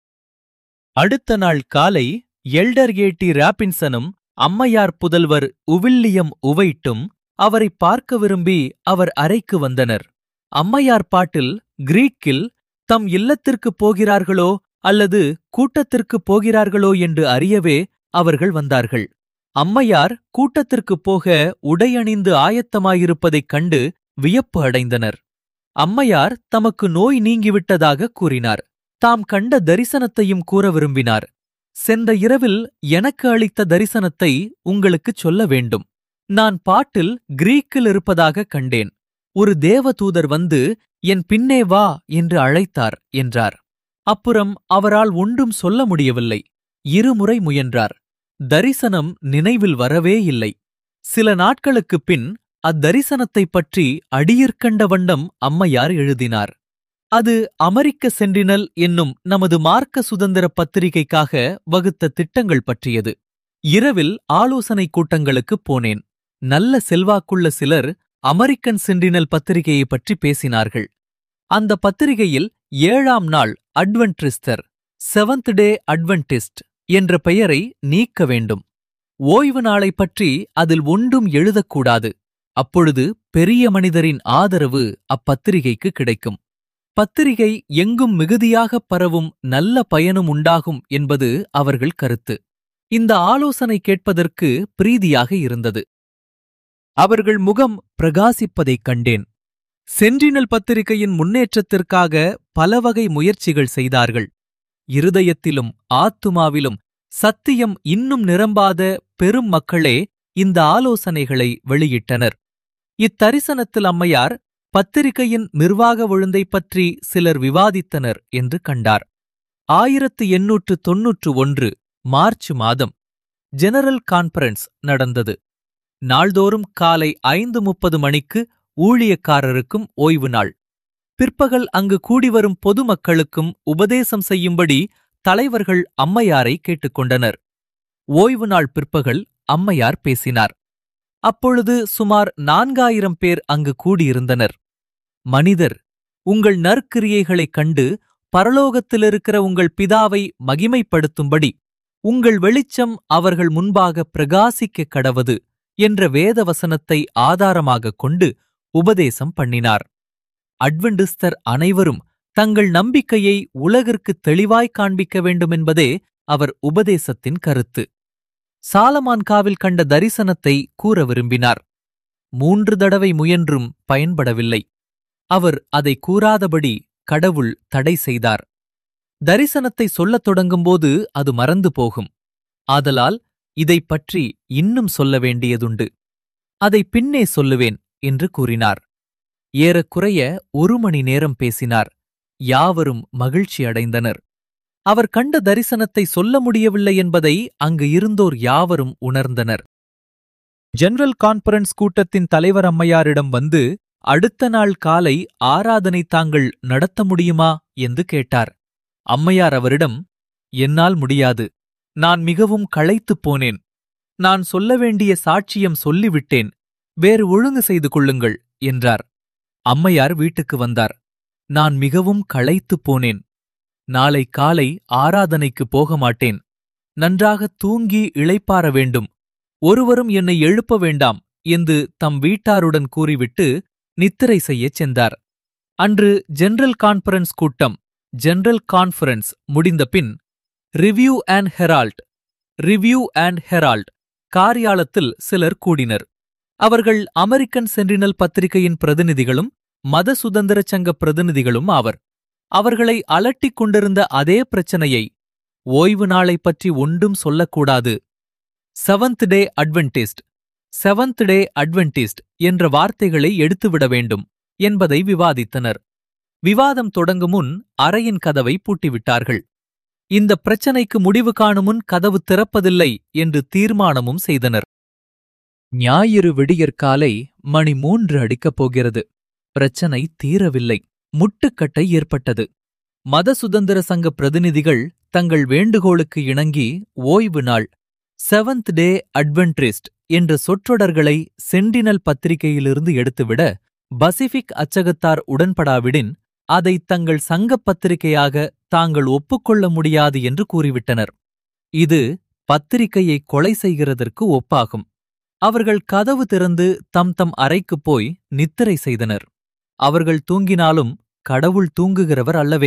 அடுத்த நாள் காலை எல்டர் ஏ.டி. ராபின்சனும் அம்மையார் புதல்வர் உவில்லியம் உவைட்டும் அவரை பார்க்க விரும்பி அவர் அறைக்கு வந்தனர். அம்மையார் பாட்டில் கிரீக்கில் தம் இல்லத்திற்குப் போகிறார்களோ அல்லது கூட்டத்திற்குப் போகிறார்களோ என்று அறியவே அவர்கள் வந்தார்கள். அம்மையார் கூட்டத்திற்குப் போக உடையணிந்து ஆயத்தமாயிருப்பதைக் கண்டு வியப்பு அடைந்தனர். அம்மையார் தமக்கு நோய் நீங்கிவிட்டதாக கூறினார். தாம் கண்ட தரிசனத்தையும் கூற விரும்பினார். சென்ற இரவில் எனக்கு அளித்த தரிசனத்தை உங்களுக்குச் சொல்ல வேண்டும். நான் பாட்டில் கிரீக்கில் இருப்பதாக கண்டேன். ஒரு தேவதூதர் வந்து என் பின்னே வா என்று அழைத்தார் என்றார். அப்புறம் அவரால் ஒன்றும் சொல்ல முடியவில்லை. இருமுறை முயன்றார். தரிசனம் நினைவில் வரவே இல்லை. சில நாட்களுக்குப் பின் அத்தரிசனத்தைப் பற்றி அடியிற்கண்ட வண்ணம் அம்மையார் எழுதினார். அது அமெரிக்க சென்டினல் என்னும் நமது மார்க்க சுதந்திர பத்திரிகைக்காக வகுத்த திட்டங்கள் பற்றியது. இரவில் ஆலோசனைக் கூட்டங்களுக்குப் போனேன். நல்ல செல்வாக்குள்ள சிலர் அமெரிக்கன் சென்டினல் பத்திரிகையைப் பற்றி பேசினார்கள். அந்த பத்திரிகையில் 7ஆம் நாள் அட்வென்டிஸ்டர், செவன்த் டே அட்வென்டிஸ்ட் என்ற பெயரை நீக்க வேண்டும். ஓய்வு நாளைப் பற்றி அதில் ஒன்றும் எழுதக்கூடாது. அப்பொழுது பெரிய மனிதரின் ஆதரவு அப்பத்திரிகைக்கு கிடைக்கும். பத்திரிகை எங்கும் மிகுதியாகப் பரவும் நல்ல பயனும் உண்டாகும் என்பது அவர்கள் கருத்து. இந்த ஆலோசனை கேட்பதற்கு பிரீதியாக இருந்தது. அவர்கள் முகம் பிரகாசிப்பதைக் கண்டேன். சென்டினல் பத்திரிகையின் முன்னேற்றத்திற்காக பலவகை முயற்சிகள் செய்தார்கள். இருதயத்திலும் ஆத்துமாவிலும் சத்தியம் இன்னும் நிரம்பாத பெரும் மக்களே இந்த ஆலோசனைகளை வெளியிட்டனர். இத்தரிசனத்தில் அம்மையார் பத்திரிகையின் நிர்வாக ஒழுங்கைப் பற்றி சிலர் விவாதித்தனர் என்று கண்டார். 1891 மார்ச் மாதம் ஜெனரல் கான்பரன்ஸ் நடந்தது. நாள்தோறும் காலை 5:30 மணிக்கு ஊழியக்காரருக்கும் ஓய்வு நாள். பிற்பகல் அங்கு கூடிவரும் பொதுமக்களுக்கும் உபதேசம் செய்யும்படி தலைவர்கள் அம்மையாரை கேட்டுக்கொண்டனர். ஓய்வு நாள் பிற்பகல் அம்மையார் பேசினார். அப்பொழுது சுமார் 4000 பேர் அங்கு கூடியிருந்தனர். மனிதர், உங்கள் நற்கிரியைகளைக் கண்டு பரலோகத்திலிருக்கிற உங்கள் பிதாவை மகிமைப்படுத்தும்படி உங்கள் வெளிச்சம் அவர்கள் முன்பாக பிரகாசிக்கக் கடவது என்ற வேதவசனத்தை ஆதாரமாகக் கொண்டு உபதேசம் பண்ணினார். அட்வென்டிஸ்டர் அனைவரும் தங்கள் நம்பிக்கையை உலகிற்குத் தெளிவாய் காண்பிக்க வேண்டுமென்பதே அவர் உபதேசத்தின் கருத்து. சாலமான்காவில் கண்ட தரிசனத்தை கூற விரும்பினார். 3 தடவை முயன்றும் பயன்படவில்லை. அவர் அதை கூறாதபடி கடவுள் தடை செய்தார். தரிசனத்தை சொல்லத் தொடங்கும்போது அது மறந்து போகும். ஆதலால் இதைப் பற்றி இன்னும் சொல்ல வேண்டியதுண்டு. அதை பின்னே சொல்லுவேன் என்று கூறினார். ஏறக்குறைய 1 மணி நேரம் பேசினார். யாவரும் மகிழ்ச்சி அடைந்தனர். அவர் கண்ட தரிசனத்தை சொல்ல முடியவில்லை என்பதை அங்கு இருந்தோர் யாவரும் உணர்ந்தனர். ஜெனரல் கான்பரன்ஸ் கூட்டத்தின் தலைவர் அம்மையாரிடம் வந்து அடுத்த நாள் காலை ஆராதனை தாங்கள் நடத்த முடியுமா என்று கேட்டார். அம்மையார் அவரிடம், என்னால் முடியாது. நான் மிகவும் களைத்துப் போனேன். நான் சொல்ல வேண்டிய சாட்சியம் சொல்லிவிட்டேன். வேறு ஒழுங்கு செய்து கொள்ளுங்கள் என்றார். அம்மையார் வீட்டுக்கு வந்தார். நான் மிகவும் களைத்துப் போனேன். நாளை காலை ஆராதனைக்கு போக மாட்டேன். நன்றாக தூங்கி இளைப்பாற வேண்டும். ஒருவரும் என்னை எழுப்ப வேண்டாம் என்று தம் வீட்டாருடன் கூறிவிட்டு நித்திரை செய்யச் சென்றார். அன்று ஜெனரல் கான்பரன்ஸ் கூட்டம் ஜெனரல் கான்ஃபரன்ஸ் முடிந்தபின் ரிவ்யூ அண்ட் ஹெரால்ட் காரியாலத்தில் சிலர் கூடினர். அவர்கள் அமெரிக்கன் சென்டினல் பத்திரிகையின் பிரதிநிதிகளும் மத சுதந்திரச் சங்க பிரதிநிதிகளும் ஆவர். அவர்களை அலட்டிக் கொண்டிருந்த அதே பிரச்சனையை, ஓய்வு நாளை பற்றி ஒன்றும் சொல்லக்கூடாது, செவன்த் டே அட்வென்டிஸ்ட் என்ற வார்த்தைகளை எடுத்துவிட வேண்டும் என்பதை விவாதித்தனர். விவாதம் தொடங்கும் முன் அறையின் கதவை பூட்டிவிட்டார்கள். இந்த பிரச்சனைக்கு முடிவு காணும் முன் கதவு திறப்பதில்லை என்று தீர்மானமும் செய்தனர். ஞாயிறு விடியற்காலை மணி 3 அடிக்கப் போகிறது. பிரச்சனை தீரவில்லை. முட்டுக்கட்டை ஏற்பட்டது. மத சுதந்திர சங்க பிரதிநிதிகள் தங்கள் வேண்டுகோளுக்கு இணங்கி ஓய்வு நாள் செவன்த் டே அட்வென்டிஸ்ட் என்ற சொற்றொடர்களை சென்டினல் பத்திரிகையிலிருந்து எடுத்துவிட பசிபிக் அச்சகத்தார் உடன்படாவிடின் அதை தங்கள் சங்கப் பத்திரிகையாக தாங்கள் ஒப்புக்கொள்ள முடியாது என்று கூறிவிட்டனர். இது பத்திரிகையை கொலை செய்கிறதற்கு ஒப்பாகும். அவர்கள் கதவு திறந்து தம் அறைக்குப் போய் நித்திரை செய்தனர். அவர்கள் தூங்கினாலும் கடவுள் தூங்குகிறவர் அல்லவே.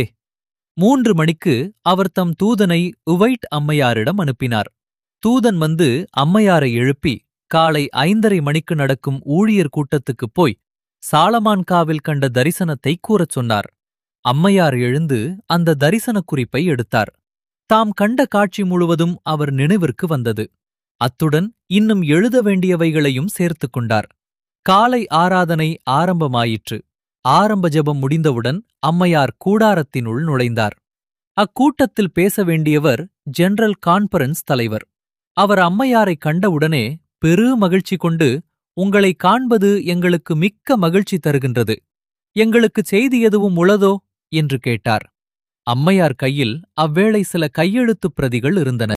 3 மணிக்கு அவர் தம் தூதனை உவைட் அம்மையாரிடம் அனுப்பினார். தூதன் வந்து அம்மையாரை எழுப்பி காலை 5:30 மணிக்கு நடக்கும் ஊழியர் கூட்டத்துக்குப் போய் சாலமான்காவில் கண்ட தரிசனத்தை கூறச் சொன்னார். அம்மையார் எழுந்து அந்த தரிசனக் குறிப்பை எடுத்தார். தாம் கண்ட காட்சி முழுவதும் அவர் நினைவிற்கு வந்தது. அத்துடன் இன்னும் எழுத வேண்டியவைகளையும் சேர்த்துக் கொண்டார். காலை ஆராதனை ஆரம்பமாயிற்று. ஆரம்ப ஜெபம் முடிந்தவுடன் அம்மையார் கூடாரத்தினுள் நுழைந்தார். அக்கூட்டத்தில் பேச வேண்டியவர் ஜெனரல் கான்பரன்ஸ் தலைவர். அவர் அம்மையாரைக் கண்டவுடனே பெரு மகிழ்ச்சி கொண்டு, உங்களை காண்பது எங்களுக்கு மிக்க மகிழ்ச்சி தருகின்றது. எங்களுக்கு செய்தி எதுவும் உளதோ என்று கேட்டார். அம்மையார் கையில் அவ்வேளை சில கையெழுத்துப் பிரதிகள் இருந்தன.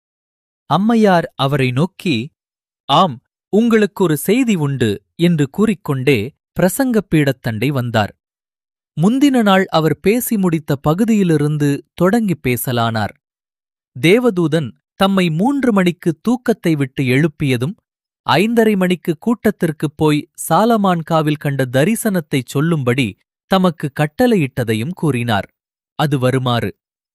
அம்மையார் அவரை நோக்கி, ஆம், உங்களுக்கு ஒரு செய்தி உண்டு என்று கூறிக்கொண்டே பிரசங்கப் பீடத்தண்டை வந்தார். முந்தின நாள் அவர் பேசி முடித்த பகுதியிலிருந்து தொடங்கிப் பேசலானார். தேவதூதன் தம்மை 3 மணிக்கு தூக்கத்தை விட்டு எழுப்பியதும் 5:30 மணிக்கு கூட்டத்திற்குப் போய் சாலமான்காவில் கண்ட தரிசனத்தைச் சொல்லும்படி தமக்கு கட்டளையிட்டதையும் கூறினார். அது வருமாறு: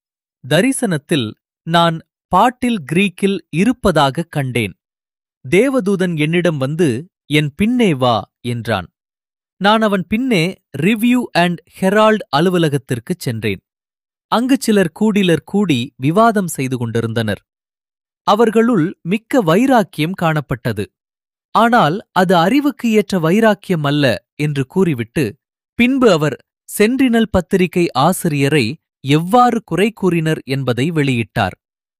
தரிசனத்தில் நான் பாட்டில் கிரீக்கில் இருப்பதாகக் கண்டேன். தேவதூதன் என்னிடம் வந்து, என் பின்னே வா என்றான். நான் அவன் பின்னே ரிவ்யூ அண்ட் ஹெரால்ட் அலுவலகத்திற்குச் சென்றேன். அங்கு சிலர் கூடி விவாதம் செய்து கொண்டிருந்தனர். அவர்களுள் மிக்க வைராக்கியம் காணப்பட்டது. ஆனால் அது அறிவுக்கு ஏற்ற வைராக்கியம் அல்ல என்று கூறிவிட்டு, பின்பு அவர் சென்டினல் பத்திரிகை ஆசிரியரை எவ்வாறு குறை கூறினர் என்பதை வெளியிட்டார்.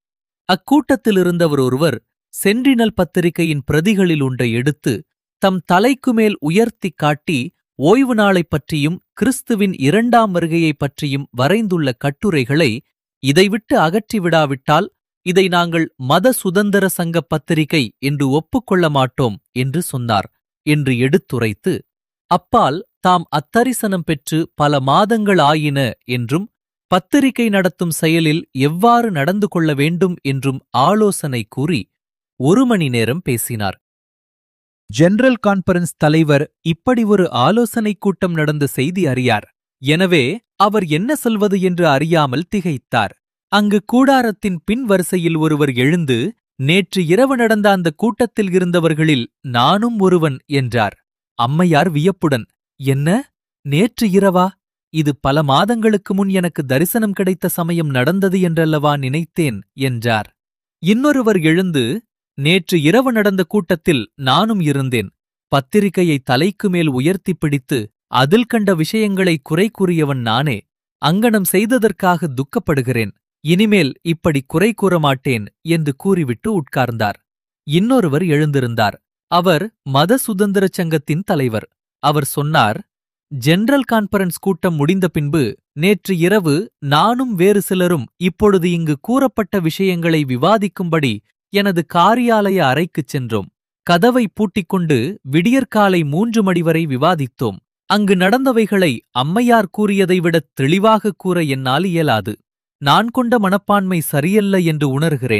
அக்கூட்டத்திலிருந்தவர் ஒருவர் சென்டினல் பத்திரிகையின் பிரதிகளில் ஒன்றை எடுத்து தம் தலைக்குமேல் உயர்த்திக் காட்டி ஓய்வு நாளைப் பற்றியும் கிறிஸ்துவின் 2ஆம் வருகையைப் பற்றியும் வரைந்துள்ள கட்டுரைகளை இதைவிட்டு அகற்றிவிடாவிட்டால் இதை நாங்கள் மத சுதந்திர சங்க பத்திரிகை என்று ஒப்புக்கொள்ள மாட்டோம் என்று சொன்னார் என்று எடுத்துரைத்து, அப்பால் தாம் அத்தரிசனம் பெற்று பல மாதங்கள் ஆயின என்றும் பத்திரிகை நடத்தும் செயலில் எவ்வாறு நடந்து கொள்ள வேண்டும் என்றும் ஆலோசனை கூறி 1 மணி நேரம் பேசினார். ஜெனரல் கான்பரன்ஸ் தலைவர் இப்படி ஒரு ஆலோசனைக் கூட்டம் நடந்த செய்தி அறியார். எனவே அவர் என்ன சொல்வது என்று அறியாமல் திகைத்தார். அங்கு கூடாரத்தின் பின் வரிசையில் ஒருவர் எழுந்து, நேற்று இரவு நடந்த அந்த கூட்டத்தில் இருந்தவர்களில் நானும் ஒருவன் என்றார். அம்மையார் வியப்புடன், என்ன, நேற்று இரவா? இது பல மாதங்களுக்கு முன் எனக்கு தரிசனம் கிடைத்த சமயம் நடந்தது என்றல்லவா நினைத்தேன் என்றார். இன்னொருவர் எழுந்து, நேற்று இரவு நடந்த கூட்டத்தில் நானும் இருந்தேன். பத்திரிகையை தலைக்கு மேல் உயர்த்தி பிடித்து அதில் கண்ட விஷயங்களை குறை கூறியவன் நானே. அங்கனம் செய்ததற்காக துக்கப்படுகிறேன். இனிமேல் இப்படி குறை கூற மாட்டேன் என்று கூறிவிட்டு உட்கார்ந்தார். இன்னொருவர் எழுந்திருந்தார். அவர் மத சுதந்திரச் சங்கத்தின் தலைவர். அவர் சொன்னார், ஜெனரல் கான்பரன்ஸ் கூட்டம் முடிந்த பின்பு நேற்று இரவு நானும் வேறு சிலரும் இப்பொழுது இங்கு கூறப்பட்ட விஷயங்களை விவாதிக்கும்படி எனது காரியாலய அறைக்குச் சென்றோம். கதவை பூட்டிக்கொண்டு விடியற்காலை 3 மணி வரை விவாதித்தோம். அங்கு நடந்தவைகளை அம்மையார் கூறியதை விடத் தெளிவாகக் கூற என்னால் இயலாது. நான் கொண்ட மனப்பான்மை சரியல்ல என்று உணர்கிறேன்.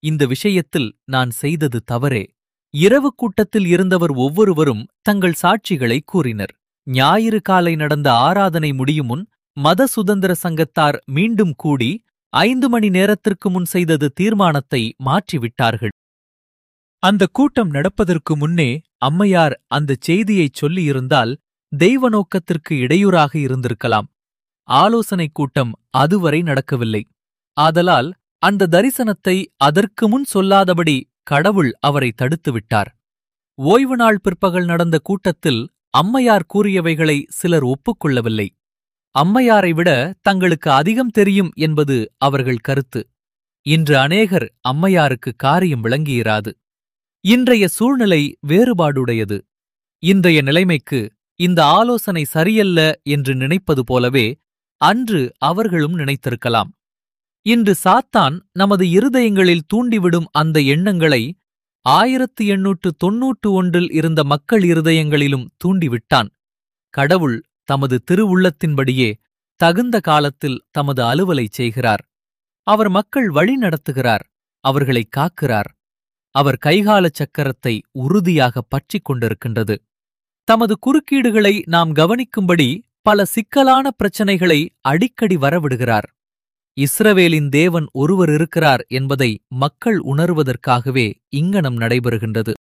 இந்த விஷயத்தில் நான் செய்தது தவறே. இரவு கூட்டத்தில் இருந்தவர் ஒவ்வொருவரும் தங்கள் சாட்சிகளை கூறினர். ஞாயிறு காலை நடந்த ஆராதனை முடியும் முன் மத சுதந்திர சங்கத்தார் மீண்டும் கூடி 5 மணி நேரத்திற்கு முன் செய்தது தீர்மானத்தை மாற்றிவிட்டார்கள். அந்த கூட்டம் நடப்பதற்கு முன்னே அம்மையார் அந்தச் செய்தியைச் சொல்லியிருந்தால் தெய்வ நோக்கத்திற்கு இடையூறாக இருந்திருக்கலாம். ஆலோசனைக் கூட்டம் அதுவரை நடக்கவில்லை. ஆதலால் அந்த தரிசனத்தை அதற்கு முன் சொல்லாதபடி கடவுள் அவரை தடுத்துவிட்டார். ஓய்வு நாள் பிற்பகல் நடந்த கூட்டத்தில் அம்மையார் கூறியவைகளை சிலர் ஒப்புக்கொள்ளவில்லை. அம்மையாரை விட தங்களுக்கு அதிகம் தெரியும் என்பது அவர்கள் கருத்து. இன்று அநேகர் அம்மையாருக்கு காரியம் விளங்கியிராது. இன்றைய சூழ்நிலை வேறுபாடுடையது. இன்றைய நிலைமைக்கு இந்த ஆலோசனை சரியல்ல என்று நினைப்பது போலவே அன்று அவர்களும் நினைத்திருக்கலாம். இன்று சாத்தான் நமது இருதயங்களில் தூண்டிவிடும் அந்த எண்ணங்களை 1891 இருந்த மக்கள் இருதயங்களிலும் தூண்டிவிட்டான். கடவுள் தமது திருவுள்ளத்தின்படியே தகுந்த காலத்தில் தமது அலுவலைச் செய்கிறார். அவர் மக்கள் வழி நடத்துகிறார், அவர்களை காக்கிறார். அவர் கைகாலச் சக்கரத்தை உறுதியாக பற்றிக் கொண்டிருக்கின்றது. தமது குறுக்கீடுகளை நாம் கவனிக்கும்படி பல சிக்கலான பிரச்சனைகளை அடிக்கடி வரவிடுகிறார். இஸ்ரவேலின் தேவன் ஒருவர் இருக்கிறார் என்பதை மக்கள் உணர்வதற்காகவே இங்ஙனம் நடைபெறுகின்றது.